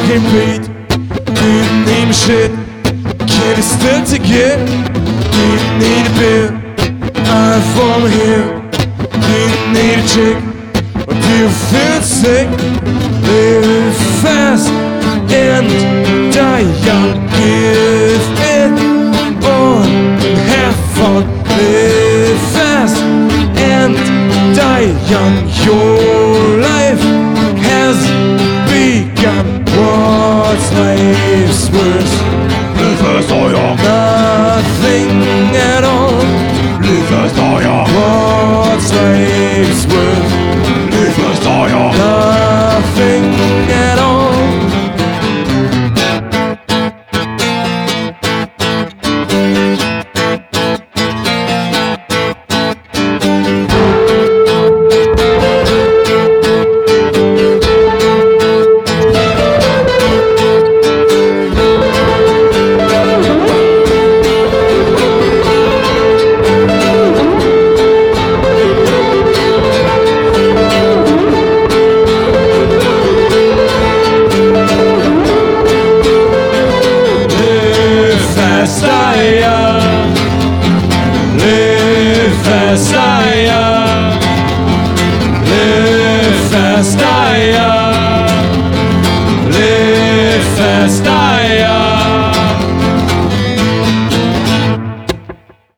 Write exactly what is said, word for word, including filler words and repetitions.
getting paid? Do you need a shit? Can you still to get? Do you need a beer? I'm from here. Do you need a chick? Or do you feel sick? Live fast and die young. Give it all and have fun. Live fast and die young. Your life has begun. What's life's worth? Live fast, die young. Nothing at all. Live fast, die young. What's life's worth?